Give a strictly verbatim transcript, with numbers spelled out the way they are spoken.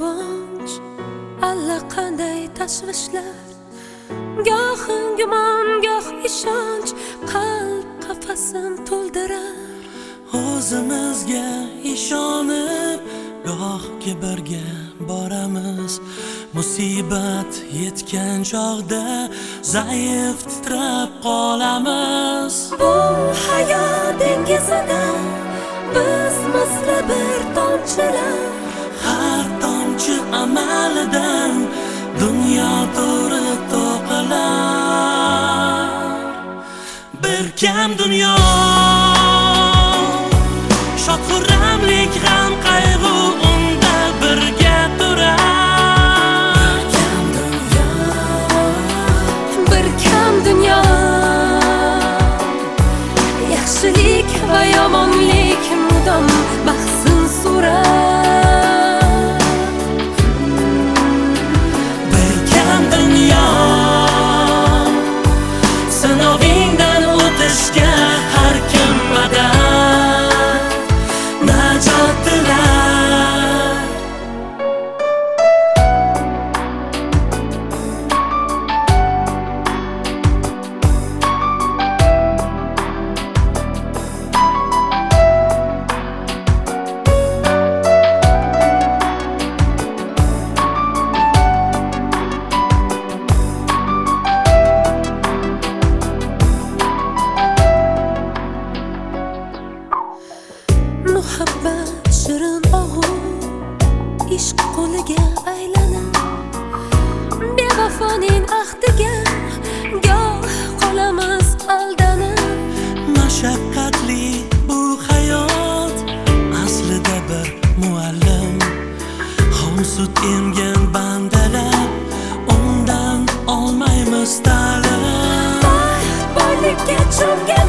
quvonch, allaqanday tashvishlar, gohim gumon, goh ishonch, qalb qafasim to'ldirar. O'zimizga ishonib, goh kibrga boramiz. Musibat yetgan chog'da zaif titrab qolamiz. Bu hayot dengizida biz misli bir tomchilar, har tomchi amalidan dunyo to'ri to'qilar. Bir kam dunyo, shod-xurramlik, g'am qayg'u unda birga turar. bir kam dunyo, yaxshilik va yomonlik mudom bahsin surar. Bir kam dunyo, sinovingdan o'tishga har kim madad, najot tilar. Muhabbat shirin og'u, ishq qo'liga aylanib, bevafoning ahdiga goh qolamiz aldanib. Mashaqqatli bu hayot aslida bir muallim, xom sut emgan bandalar, undan olmaymiz ta'lim. Boylikka cho'mgan